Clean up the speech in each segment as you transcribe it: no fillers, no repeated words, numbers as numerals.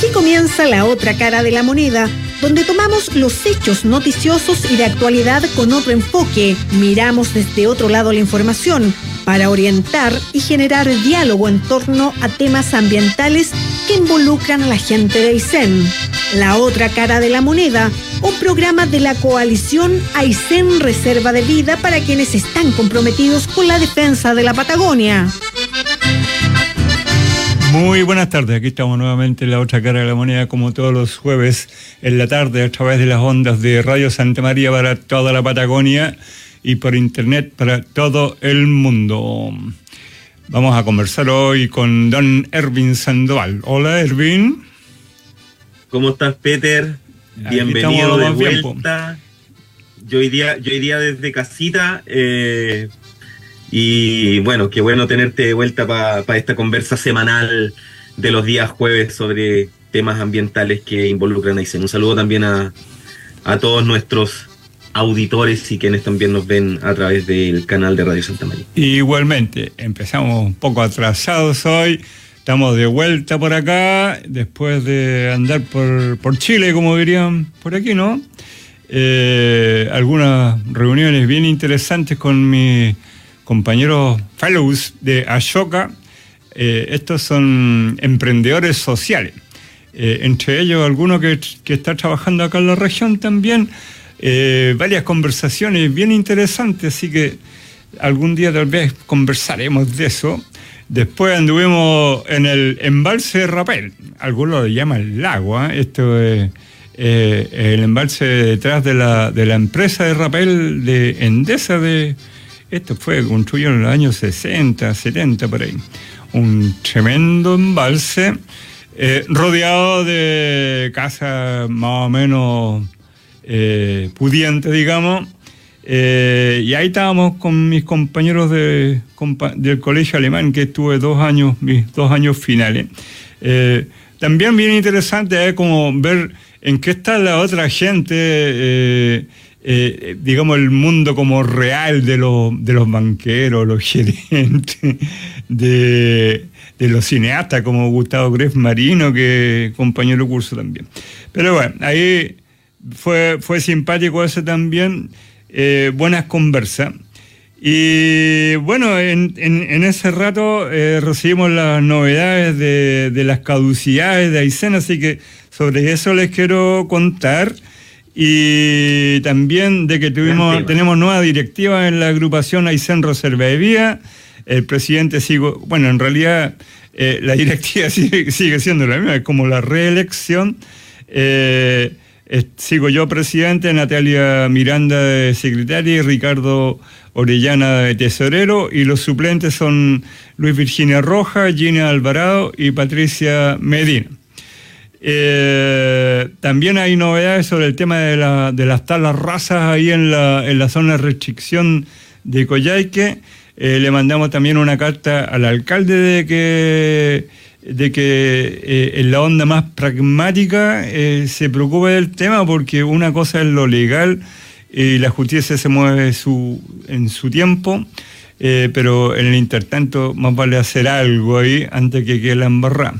Aquí comienza La Otra Cara de la Moneda, donde tomamos los hechos noticiosos y de actualidad con otro enfoque. Miramos desde otro lado la información para orientar y generar diálogo en torno a temas ambientales que involucran a la gente de Aysén. La Otra Cara de la Moneda, un programa de la coalición Aysén Reserva de Vida para quienes están comprometidos con la defensa de la Patagonia. Muy buenas tardes, aquí estamos nuevamente en La Otra Cara de la Moneda, como todos los jueves en la tarde, a través de las ondas de Radio Santa María para toda la Patagonia y por internet para todo el mundo. Vamos a conversar hoy con don Ervin Sandoval. Hola, Ervin. ¿Cómo estás, Peter? Bienvenido de vuelta. Yo hoy día desde casita, y bueno, qué bueno tenerte de vuelta para esta conversa semanal de los días jueves sobre temas ambientales que involucran a Aysén. Un saludo también a todos nuestros auditores y quienes también nos ven a través del canal de Radio Santa María. Igualmente, empezamos un poco atrasados hoy, estamos de vuelta por acá, después de andar por Chile, como dirían por aquí, ¿no? Algunas reuniones bien interesantes con mis compañeros fellows de Ashoka. Estos son emprendedores sociales, entre ellos alguno que está trabajando acá en la región también. Varias conversaciones bien interesantes, así que algún día tal vez conversaremos de eso. Después anduvimos en el embalse de Rapel, algunos lo llaman el lago, ¿eh? Esto es el embalse detrás de la empresa de Rapel de Endesa. Esto fue construido en los años 60, 70 por ahí. Un tremendo embalse rodeado de casas más o menos pudiente, digamos, y ahí estábamos con mis compañeros del colegio alemán, que estuve mis 2 años finales. También bien interesante es como ver en qué está la otra gente, digamos, el mundo como real de los banqueros, los gerentes, de los cineastas como Gustavo Gref Marino, que es compañero curso también. Pero bueno, ahí fue simpático eso también, buenas conversas. Y bueno, en ese rato recibimos las novedades de las caducidades de Aysén, así que sobre eso les quiero contar. Y también de que tenemos nueva directiva en la agrupación Aysén Reserva de Vida. El presidente en realidad la directiva sigue siendo la misma, es como la reelección. Sigo yo presidente, Natalia Miranda de secretaria y Ricardo Orellana de tesorero, y los suplentes son Luis Virginia Roja, Gina Alvarado y Patricia Medina. También hay novedades sobre el tema de las talas razas ahí en la zona de restricción de Coyhaique. Le mandamos también una carta al alcalde de que en la onda más pragmática se preocupe del tema, porque una cosa es lo legal y la justicia se mueve en su tiempo, pero en el intertanto más vale hacer algo ahí antes que quede la embarrada.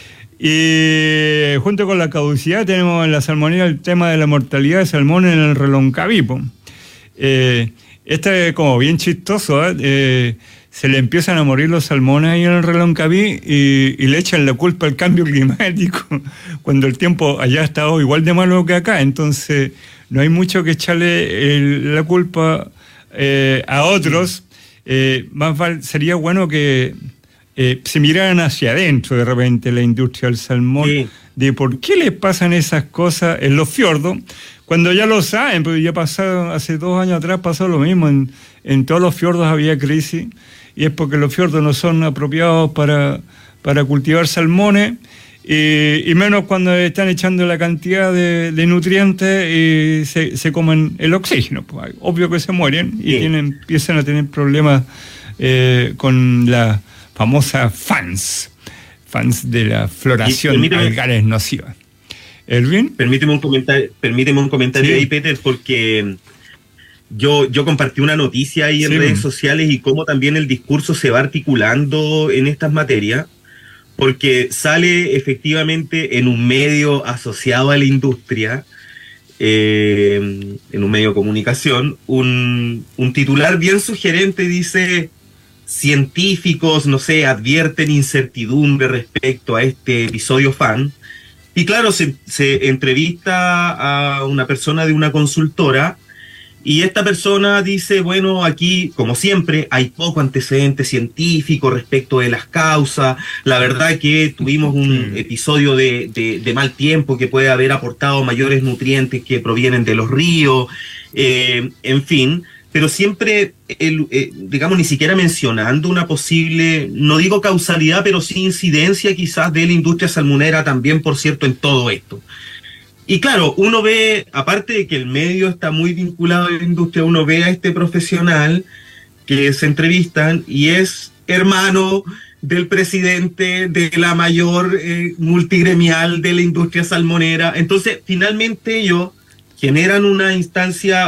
Y junto con la caducidad tenemos en la salmonera el tema de la mortalidad de salmón en el Reloncaví. Este es como bien chistoso, se le empiezan a morir los salmones ahí en el Reloncaví y le echan la culpa al cambio climático, cuando el tiempo allá ha estado igual de malo que acá. Entonces no hay mucho que echarle la culpa a otros. Sería bueno que se miraran hacia adentro de repente la industria del salmón, sí, de por qué les pasan esas cosas en los fiordos, cuando ya lo saben, porque ya hace 2 años atrás pasó lo mismo, en todos los fiordos había crisis, y es porque los fiordos no son apropiados para cultivar salmones, y menos cuando están echando la cantidad de nutrientes y se comen el oxígeno. Pues, obvio que se mueren y sí, empiezan a tener problemas con la famosa FANS de la floración algal nociva. ¿Ervin? Permíteme un comentario sí, ahí, Peter, porque yo compartí una noticia ahí en redes sociales y cómo también el discurso se va articulando en estas materias, porque sale efectivamente en un medio asociado a la industria, en un medio de comunicación, un titular bien sugerente. Dice: científicos, no sé, advierten incertidumbre respecto a este episodio fan. Y claro, se entrevista a una persona de una consultora, y esta persona dice: bueno, aquí, como siempre, hay poco antecedente científico respecto de las causas. La verdad que tuvimos un episodio de mal tiempo que puede haber aportado mayores nutrientes que provienen de los ríos, en fin, pero siempre, digamos, ni siquiera mencionando una posible, no digo causalidad, pero sí incidencia quizás de la industria salmonera también, por cierto, en todo esto. Y claro, uno ve, aparte de que el medio está muy vinculado a la industria, uno ve a este profesional que se entrevistan y es hermano del presidente de la mayor multigremial de la industria salmonera. Entonces, finalmente ellos generan una instancia,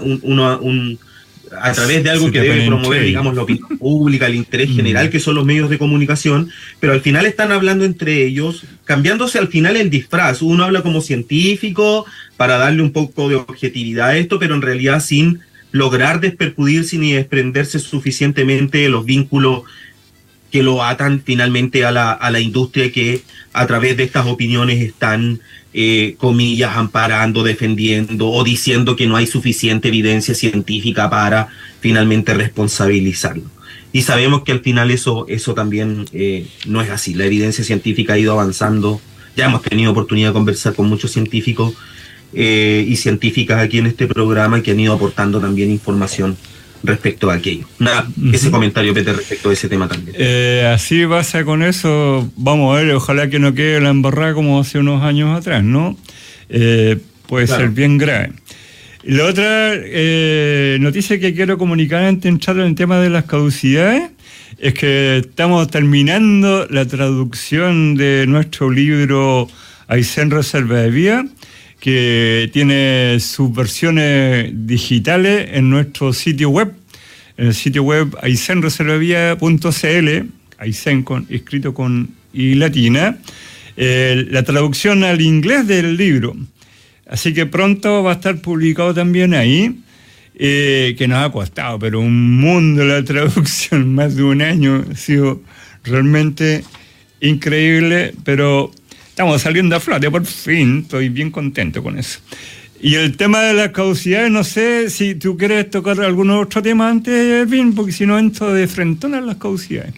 a través de algo que debe promover, digamos, la opinión pública, el interés general, que son los medios de comunicación, pero al final están hablando entre ellos, cambiándose al final el disfraz. Uno habla como científico para darle un poco de objetividad a esto, pero en realidad sin lograr despercudirse ni desprenderse suficientemente de los vínculos que lo atan finalmente a la industria, que a través de estas opiniones están, comillas, amparando, defendiendo o diciendo que no hay suficiente evidencia científica para finalmente responsabilizarlo. Y sabemos que al final eso también no es así. La evidencia científica ha ido avanzando. Ya hemos tenido oportunidad de conversar con muchos científicos y científicas aquí en este programa, que han ido aportando también información respecto a aquello. Ese comentario, Peter, respecto a ese tema también. Así pasa con eso. Vamos a ver, ojalá que no quede la embarrada como hace unos años atrás, ¿no? Puede ser bien grave. Y la otra noticia que quiero comunicar antes de entrar en el tema de las caducidades es que estamos terminando la traducción de nuestro libro Aysén Reserva de Vida, que tiene sus versiones digitales en nuestro sitio web, en el sitio web aysenreservavida.cl, Aysén escrito con I latina, la traducción al inglés del libro. Así que pronto va a estar publicado también ahí, que nos ha costado, pero un mundo la traducción, más de un año, ha sido realmente increíble, pero estamos saliendo a flote, por fin, estoy bien contento con eso. Y el tema de las caducidades, no sé si tú quieres tocar algún otro tema antes, Ervin, porque si no entro de frentón a las caducidades.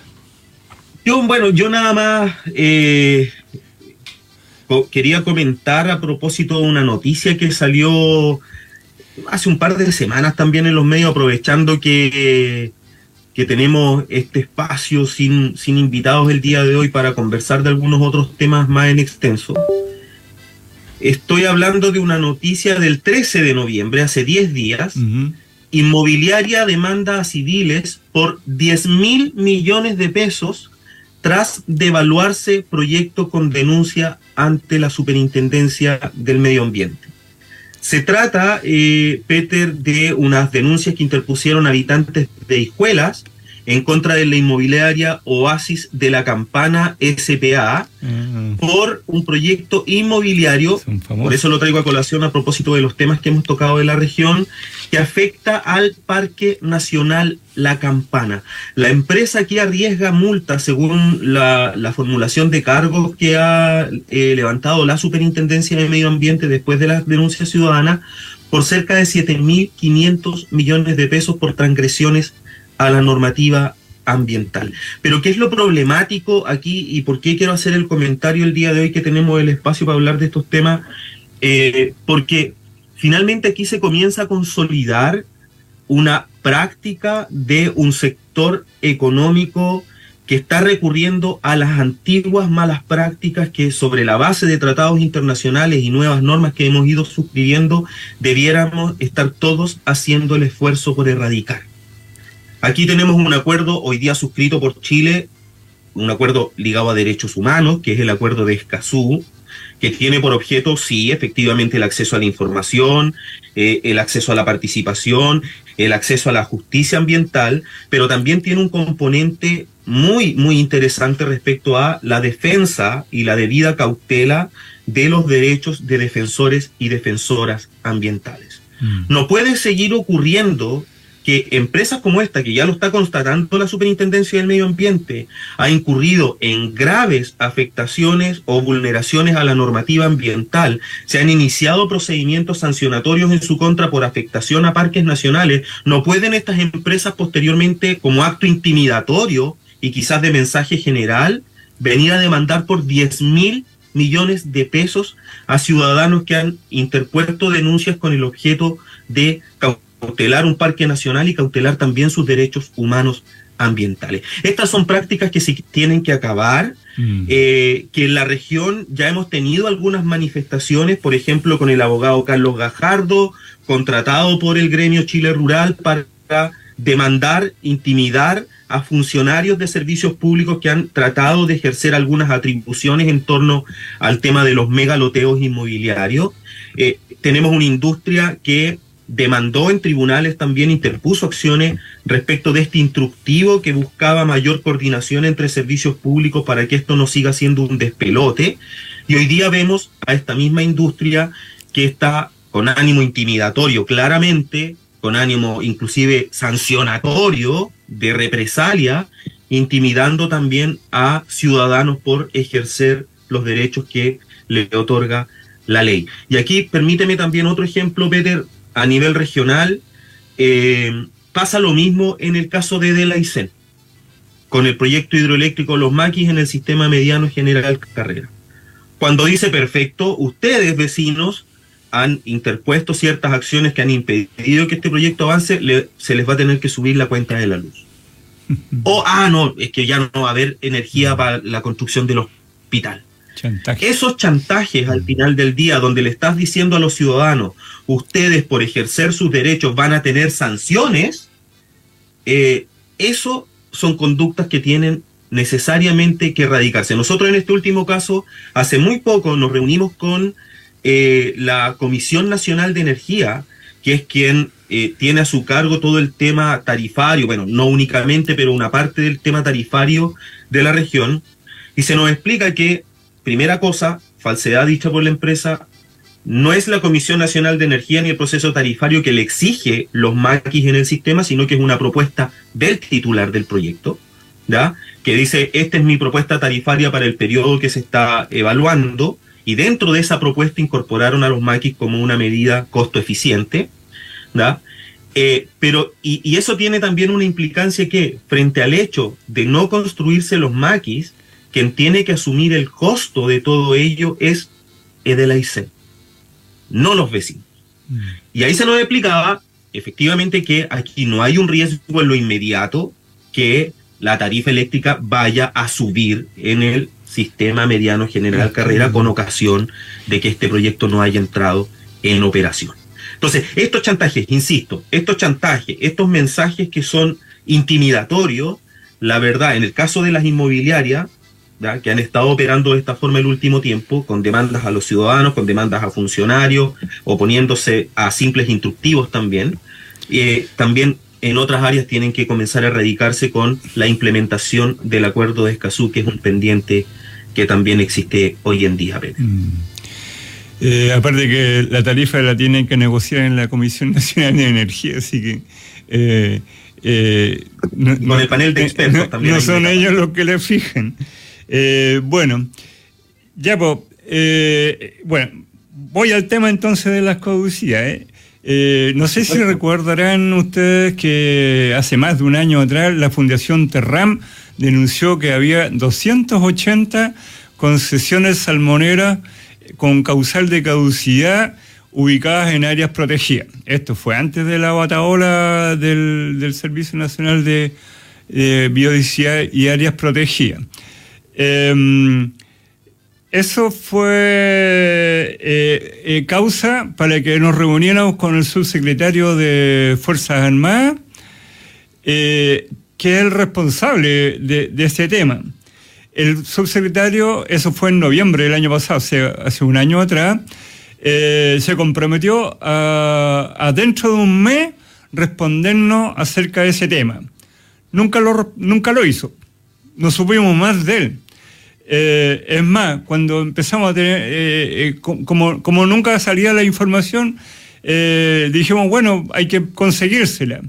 Yo nada más quería comentar a propósito de una noticia que salió hace un par de semanas también en los medios, aprovechando que tenemos este espacio sin invitados el día de hoy para conversar de algunos otros temas más en extenso. Estoy hablando de una noticia del 13 de noviembre, hace 10 días. Inmobiliaria demanda a civiles por 10.000 millones de pesos tras devaluarse proyecto con denuncia ante la Superintendencia del Medio Ambiente. Se trata, Peter, de unas denuncias que interpusieron habitantes de Hijuelas en contra de la inmobiliaria Oasis de la Campana S.p.A. por un proyecto inmobiliario, por eso lo traigo a colación a propósito de los temas que hemos tocado de la región, que afecta al Parque Nacional La Campana. La empresa aquí arriesga multa, según la formulación de cargos que ha levantado la Superintendencia de Medio Ambiente después de las denuncias ciudadanas, por cerca de 7.500 millones de pesos por transgresiones a la normativa ambiental. Pero ¿qué es lo problemático aquí y por qué quiero hacer el comentario el día de hoy que tenemos el espacio para hablar de estos temas? Porque finalmente aquí se comienza a consolidar una práctica de un sector económico que está recurriendo a las antiguas malas prácticas que, sobre la base de tratados internacionales y nuevas normas que hemos ido suscribiendo, debiéramos estar todos haciendo el esfuerzo por erradicar. Aquí tenemos un acuerdo hoy día suscrito por Chile, un acuerdo ligado a derechos humanos, que es el acuerdo de Escazú, que tiene por objeto, sí, efectivamente, el acceso a la información, el acceso a la participación, el acceso a la justicia ambiental, pero también tiene un componente muy, muy interesante respecto a la defensa y la debida cautela de los derechos de defensores y defensoras ambientales. No puede seguir ocurriendo que empresas como esta, que ya lo está constatando la Superintendencia del Medio Ambiente, ha incurrido en graves afectaciones o vulneraciones a la normativa ambiental, se han iniciado procedimientos sancionatorios en su contra por afectación a parques nacionales. No pueden estas empresas posteriormente, como acto intimidatorio y quizás de mensaje general, venir a demandar por 10.000 millones de pesos a ciudadanos que han interpuesto denuncias con el objeto de cautelar un parque nacional y cautelar también sus derechos humanos ambientales. Estas son prácticas que se tienen que acabar, que en la región ya hemos tenido algunas manifestaciones, por ejemplo, con el abogado Carlos Gajardo, contratado por el gremio Chile Rural para demandar, intimidar a funcionarios de servicios públicos que han tratado de ejercer algunas atribuciones en torno al tema de los megaloteos inmobiliarios. Tenemos una industria que demandó en tribunales, también interpuso acciones respecto de este instructivo que buscaba mayor coordinación entre servicios públicos para que esto no siga siendo un despelote. Y hoy día vemos a esta misma industria que está con ánimo intimidatorio, claramente, con ánimo inclusive sancionatorio, de represalia, intimidando también a ciudadanos por ejercer los derechos que le otorga la ley. Y aquí permíteme también otro ejemplo, Peter, a nivel regional. Pasa lo mismo en el caso de Delaicén, con el proyecto hidroeléctrico Los Maquis en el sistema mediano General Carrera. Cuando dice perfecto, ustedes, vecinos, han interpuesto ciertas acciones que han impedido que este proyecto avance, se les va a tener que subir la cuenta de la luz. O, no, es que ya no va a haber energía para la construcción del hospital. Chantaje. Esos chantajes al final del día, donde le estás diciendo a los ciudadanos, ustedes por ejercer sus derechos van a tener sanciones, eso son conductas que tienen necesariamente que erradicarse. Nosotros en este último caso, hace muy poco nos reunimos con la Comisión Nacional de Energía, que es quien tiene a su cargo todo el tema tarifario, bueno, no únicamente, pero una parte del tema tarifario de la región, y se nos explica que, primera cosa, falsedad dicha por la empresa, no es la Comisión Nacional de Energía ni el proceso tarifario que le exige los maquis en el sistema, sino que es una propuesta del titular del proyecto, ¿ya? Que dice, esta es mi propuesta tarifaria para el periodo que se está evaluando, y dentro de esa propuesta incorporaron a los maquis como una medida costo eficiente, ¿da? Pero eso tiene también una implicancia que, frente al hecho de no construirse los maquis, quien tiene que asumir el costo de todo ello es Delaicén, no los vecinos. Y ahí se nos explicaba, efectivamente, que aquí no hay un riesgo en lo inmediato que la tarifa eléctrica vaya a subir en el sistema mediano General Carrera con ocasión de que este proyecto no haya entrado en operación. Entonces, estos chantajes, insisto, estos mensajes que son intimidatorios, la verdad, en el caso de las inmobiliarias, ¿ya?, que han estado operando de esta forma el último tiempo, con demandas a los ciudadanos, con demandas a funcionarios, oponiéndose a simples instructivos también, también en otras áreas tienen que comenzar a erradicarse con la implementación del acuerdo de Escazú, que es un pendiente que también existe hoy en día. Aparte que la tarifa la tienen que negociar en la Comisión Nacional de Energía, así que con el panel de expertos también. No son ellos los que le fijan. Bueno, voy al tema entonces de las caducidades. No sé si recordarán ustedes que hace más de un año atrás la Fundación Terram denunció que había 280 concesiones salmoneras con causal de caducidad ubicadas en áreas protegidas. Esto fue antes de la batahola del Servicio Nacional de Biodiversidad y Áreas Protegidas. Eso fue causa para que nos reuniéramos con el subsecretario de Fuerzas Armadas, que es el responsable de este tema. el subsecretario, eso fue en noviembre del año pasado, hace un año atrás, se comprometió a dentro de un mes respondernos acerca de ese tema. Nunca lo hizo. No supimos más de él. Es más, cuando empezamos a tener, como nunca salía la información, dijimos, bueno, hay que conseguírsela.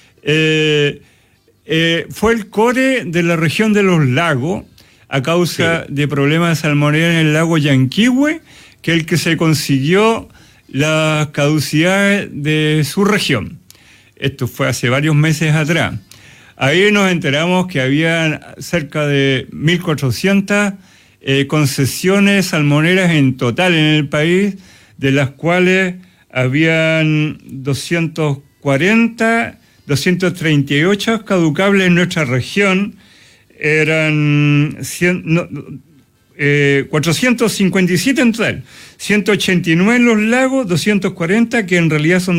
Fue el CORE de la región de los lagos, a causa de problemas de salmonela en el lago Yanquihue, que es el que se consiguió las caducidades de su región. Esto fue hace varios meses atrás. Ahí nos enteramos que había cerca de 1.400 concesiones salmoneras en total en el país, de las cuales habían 238 caducables en nuestra región. Eran 457 en total, 189 en los lagos, 240 que en realidad son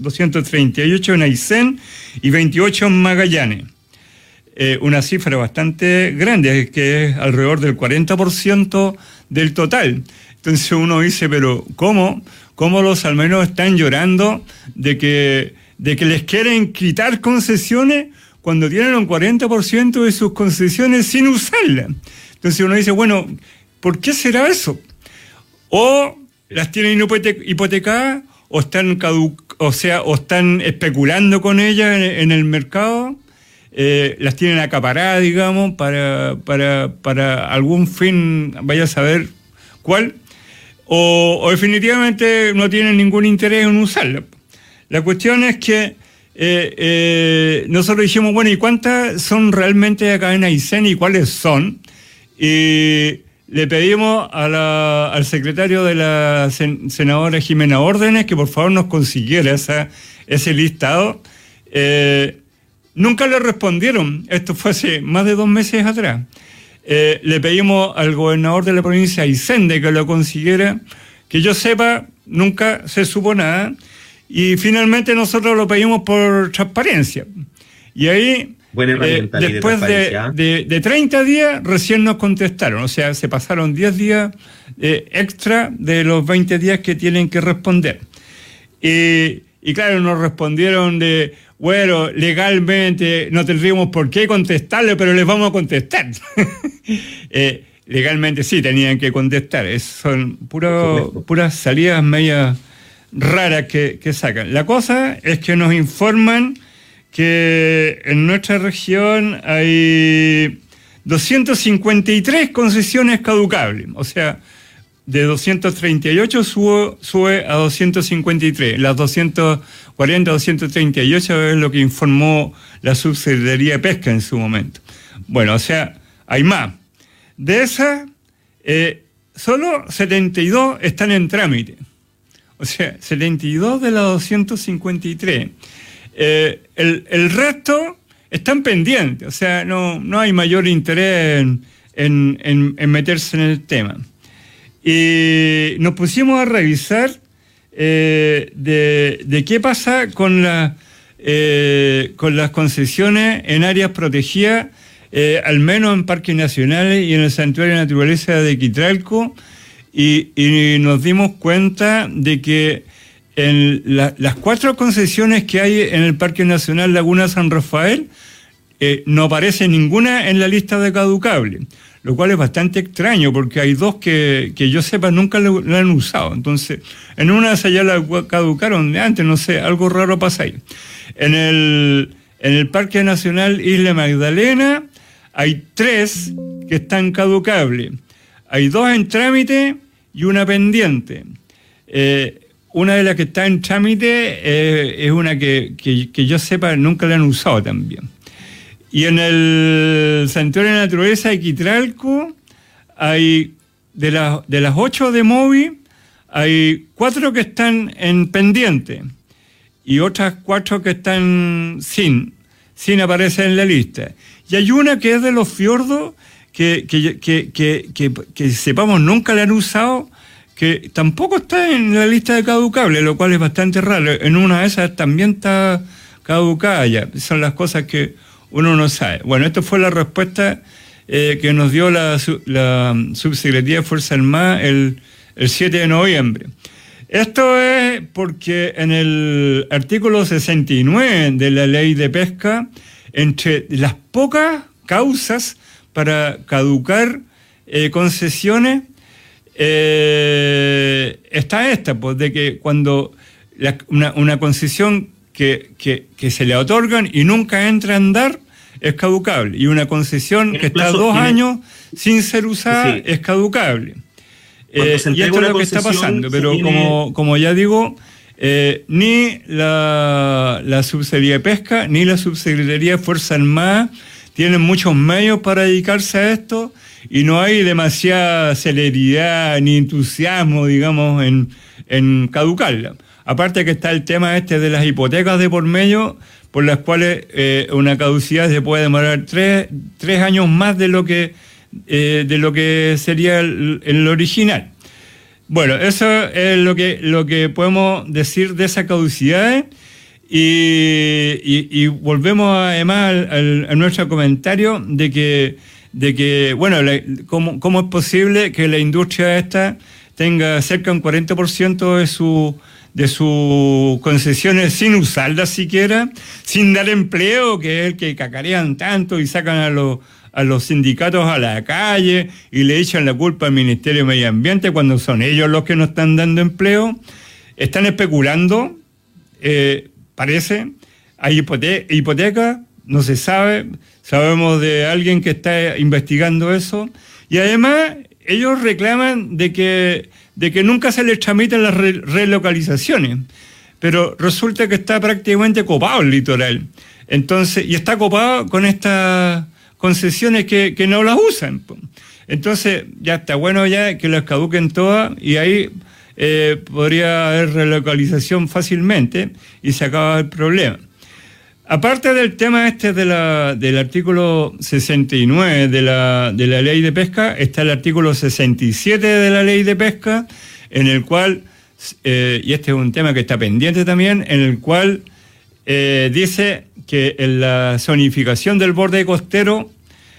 238 en Aysén y 28 en Magallanes. Una cifra bastante grande, que es alrededor del 40% del total. Entonces uno dice, pero ¿cómo los salmoneros están llorando de que les quieren quitar concesiones cuando tienen un 40% de sus concesiones sin usarlas? Entonces uno dice, bueno, ¿por qué será eso? O las tienen hipotecadas, o están están especulando con ellas en el mercado, las tienen acaparadas, digamos, para algún fin, vaya a saber cuál, o definitivamente no tienen ningún interés en usarlas. La cuestión es que nosotros dijimos, bueno, ¿y cuántas son realmente acá en Aysén y cuáles son? Y le pedimos al secretario de la senadora Jimena Órdenes que por favor nos consiguiera ese listado. Nunca le respondieron. Esto fue hace más de 2 meses atrás. Le pedimos al gobernador de la provincia de Aysén de que lo consiguiera. Que yo sepa, nunca se supo nada. Y finalmente nosotros lo pedimos por transparencia. Y ahí, después de 30 días, recién nos contestaron. O sea, se pasaron 10 días extra de los 20 días que tienen que responder. Y claro, nos respondieron bueno, legalmente no tendríamos por qué contestarle, pero les vamos a contestar. Legalmente sí tenían que contestar. Son puras salidas medias raras que sacan. La cosa es que nos informan que en nuestra región hay 253 concesiones caducables, o sea, de 238 sube a 253. Las 240, 238 es lo que informó la Subsecretaría de Pesca en su momento. Bueno, o sea, hay más. De esas, solo 72 están en trámite. O sea, 72 de las 253. El resto están pendientes. O sea, no hay mayor interés en meterse en el tema. Y nos pusimos a revisar de qué pasa con las concesiones en áreas protegidas, al menos en parques nacionales y en el Santuario de Naturaleza de Quitralco, y nos dimos cuenta de que en las 4 concesiones que hay en el Parque Nacional Laguna San Rafael, no aparece ninguna en la lista de caducables, lo cual es bastante extraño porque hay 2 que yo sepa nunca lo han usado. Entonces, en una de esas ya la caducaron de antes, no sé, algo raro pasa ahí. En el Parque Nacional Isla Magdalena hay 3 que están caducables. Hay 2 en trámite y una pendiente. Una de las que está en trámite es una que yo sepa nunca la han usado también. Y en el Santuario de Naturaleza de Quitralco hay, de las 8 de MOVI, hay 4 que están en pendiente y otras 4 que están sin aparecer en la lista. Y hay una que es de los fiordos que sepamos nunca la han usado, que tampoco está en la lista de caducables, lo cual es bastante raro. En una de esas también está caducada ya. Son las cosas que uno no sabe. Bueno, esta fue la respuesta que nos dio la Subsecretaría de Fuerzas Armadas el 7 de noviembre. Esto es porque en el artículo 69 de la Ley de Pesca, entre las pocas causas para caducar concesiones, está esta, pues, de que cuando una concesión que se le otorgan y nunca entra a andar es caducable, y una concesión que está 2 años sin ser usada es caducable. Y esto es lo que está pasando, pero como ya digo, ni la Subsecretaría de Pesca ni la Subsecretaría de Fuerzas Armadas tienen muchos medios para dedicarse a esto, y no hay demasiada celeridad ni entusiasmo, digamos, en caducarla. Aparte que está el tema de las hipotecas de por medio, por las cuales una caducidad se puede demorar 3 años más de lo que sería el original. Bueno, eso es lo que podemos decir de esa caducidad, y volvemos además a nuestro comentario de que bueno, ¿cómo es posible que la industria esta tenga cerca de un 40% de sus concesiones sin usarlas siquiera, sin dar empleo, que es el que cacarean tanto y sacan a los sindicatos a la calle y le echan la culpa al Ministerio de Medio Ambiente cuando son ellos los que no están dando empleo? Están especulando, parece, hay hipotecas, no se sabe, sabemos de alguien que está investigando eso, y además ellos reclaman de que nunca se les tramitan las relocalizaciones, pero resulta que está prácticamente copado el litoral. Entonces, y está copado con estas concesiones que no las usan. Entonces, ya está bueno ya que las caduquen todas, y ahí podría haber relocalización fácilmente y se acaba el problema. Aparte del tema del artículo 69 de la Ley de Pesca, está el artículo 67 de la Ley de Pesca, en el cual, y este es un tema que está pendiente también, en el cual dice que en la zonificación del borde costero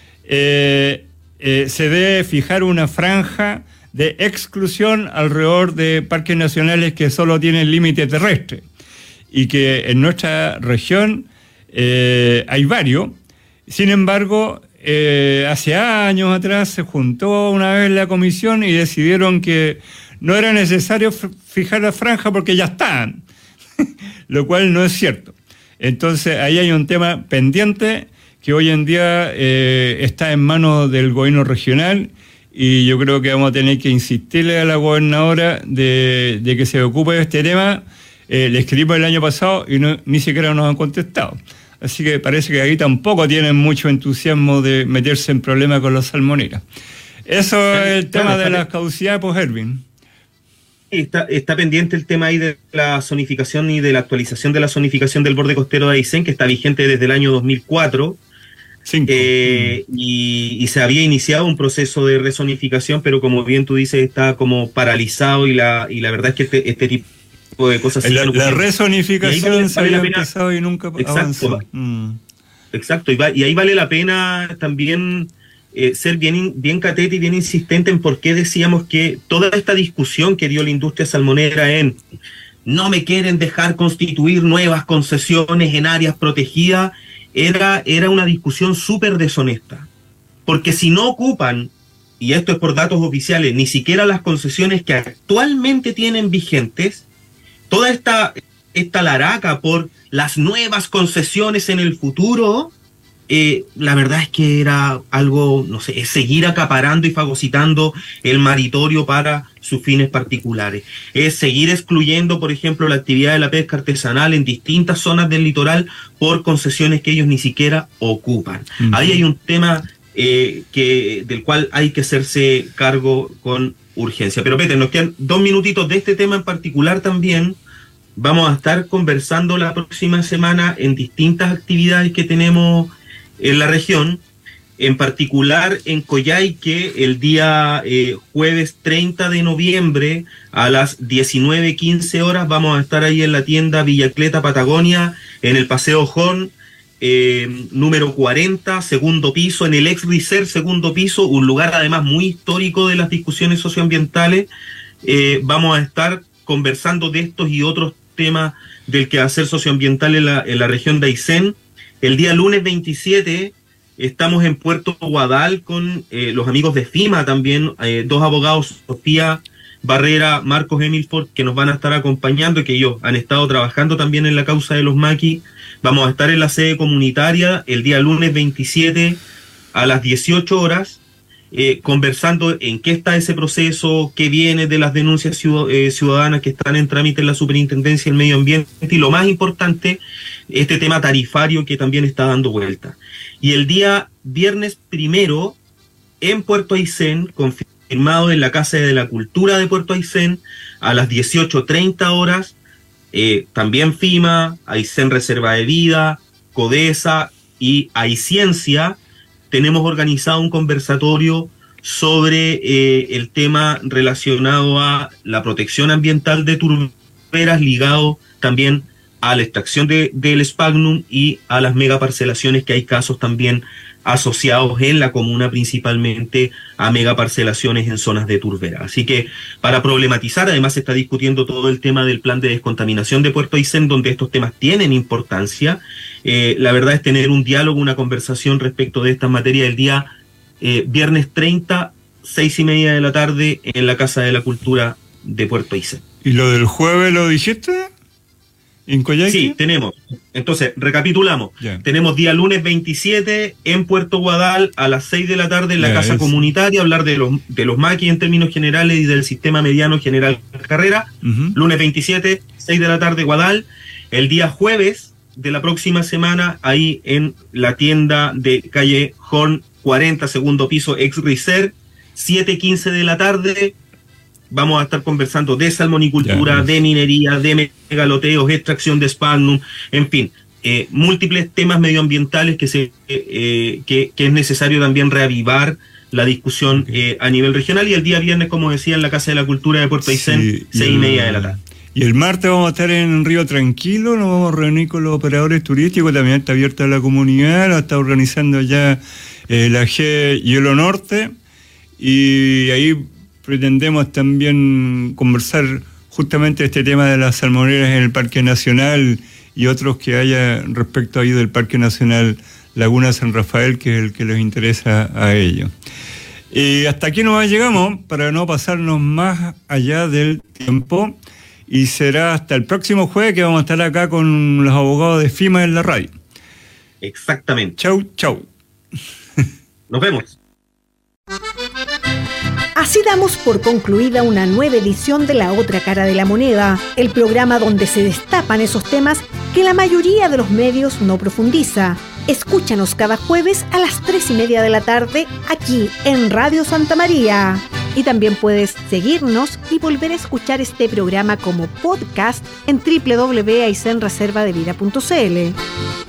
se debe fijar una franja de exclusión alrededor de parques nacionales que solo tienen límite terrestre, y que en nuestra región hay varios. Sin embargo, hace años atrás se juntó una vez la comisión y decidieron que no era necesario fijar la franja porque ya están, lo cual no es cierto. Entonces ahí hay un tema pendiente que hoy en día está en manos del gobierno regional, y yo creo que vamos a tener que insistirle a la gobernadora de que se ocupe de este tema. Le escribimos el año pasado y ni siquiera nos han contestado. Así que parece que ahí tampoco tienen mucho entusiasmo de meterse en problemas con los salmoneras. Eso es el tema de las caducidades, pues, Erwin. Está pendiente el tema ahí de la zonificación y de la actualización de la zonificación del borde costero de Aysén, que está vigente desde el año 2004. Y se había iniciado un proceso de rezonificación, pero como bien tú dices, está como paralizado, y la verdad es que este tipo de cosas... La rezonificación se había empezado y nunca avanzó. Exacto, y ahí vale la pena también ser bien catete y bien insistente en por qué decíamos que toda esta discusión que dio la industria salmonera en no me quieren dejar constituir nuevas concesiones en áreas protegidas, era una discusión súper deshonesta, porque si no ocupan, y esto es por datos oficiales, ni siquiera las concesiones que actualmente tienen vigentes, toda esta laraca por las nuevas concesiones en el futuro, la verdad es que era algo, no sé, es seguir acaparando y fagocitando el maritorio para sus fines particulares. Es seguir excluyendo, por ejemplo, la actividad de la pesca artesanal en distintas zonas del litoral por concesiones que ellos ni siquiera ocupan. Ahí hay un tema del cual hay que hacerse cargo con urgencia. Pero Peter, nos quedan 2 minutitos de este tema en particular también. Vamos a estar conversando la próxima semana en distintas actividades que tenemos en la región, en particular en Coyhaique, el día jueves 30 de noviembre a las 19:15 horas vamos a estar ahí en la tienda Villacleta Patagonia, en el Paseo Horn, número 40, segundo piso, en el ex Riser, segundo piso, un lugar además muy histórico de las discusiones socioambientales. Vamos a estar conversando de estos y otros temas del quehacer socioambiental en la región de Aysén. El día lunes 27 estamos en Puerto Guadal con los amigos de FIMA también, dos abogados, Sofía Barrera, Marcos Emilford, que nos van a estar acompañando y que ellos han estado trabajando también en la causa de los maquis. Vamos a estar en la sede comunitaria el día lunes 27 a las 18 horas, conversando en qué está ese proceso, qué viene de las denuncias ciudadanas que están en trámite en la Superintendencia del Medio Ambiente y, lo más importante, este tema tarifario que también está dando vuelta. Y el día viernes 1 en Puerto Aysén, confirmado en la Casa de la Cultura de Puerto Aysén, a las 18:30 horas, también FIMA, Aysén Reserva de Vida, CODESA y Ayciencia, tenemos organizado un conversatorio sobre el tema relacionado a la protección ambiental de turberas, ligado también a la extracción del sphagnum y a las megaparcelaciones, que hay casos también asociados en la comuna, principalmente a megaparcelaciones en zonas de turbera. Así que, para problematizar, además se está discutiendo todo el tema del plan de descontaminación de Puerto Aysén, donde estos temas tienen importancia. La verdad es tener un diálogo, una conversación respecto de estas materias el día viernes 30, 6:30 de la tarde, en la Casa de la Cultura de Puerto Aysén. ¿Y lo del jueves lo dijiste? ¿En Coyhaique? Sí, tenemos. Entonces, recapitulamos. Yeah. Tenemos día lunes 27 en Puerto Guadal a las 6 de la tarde en la Casa Comunitaria, hablar de los maquis en términos generales y del sistema mediano general carrera. Lunes 27, 6 de la tarde, Guadal. El día jueves de la próxima semana, ahí en la tienda de calle Horn 40, segundo piso, ex Riser, 7:15 de la tarde. Vamos a estar conversando de salmonicultura, de minería, de megaloteos, extracción de sphagnum, en fin, múltiples temas medioambientales que es necesario también reavivar la discusión a nivel regional. Y el día viernes, como decía, en la Casa de la Cultura de Puerto Aysén, 6:30 de la tarde. Y el martes vamos a estar en Río Tranquilo, nos vamos a reunir con los operadores turísticos, también está abierta la comunidad, lo está organizando ya la G Hielo Norte, y ahí pretendemos también conversar justamente este tema de las salmoneras en el Parque Nacional y otros que haya respecto ahí del Parque Nacional Laguna San Rafael, que es el que les interesa a ellos. Y hasta aquí nos llegamos para no pasarnos más allá del tiempo, y será hasta el próximo jueves que vamos a estar acá con los abogados de FIMA en la radio. Exactamente. Chau, chau. Nos vemos. Así damos por concluida una nueva edición de La Otra Cara de la Moneda, el programa donde se destapan esos temas que la mayoría de los medios no profundiza. Escúchanos cada jueves a las 3:30 de la tarde aquí en Radio Santa María. Y también puedes seguirnos y volver a escuchar este programa como podcast en www.aysenreservadevida.cl.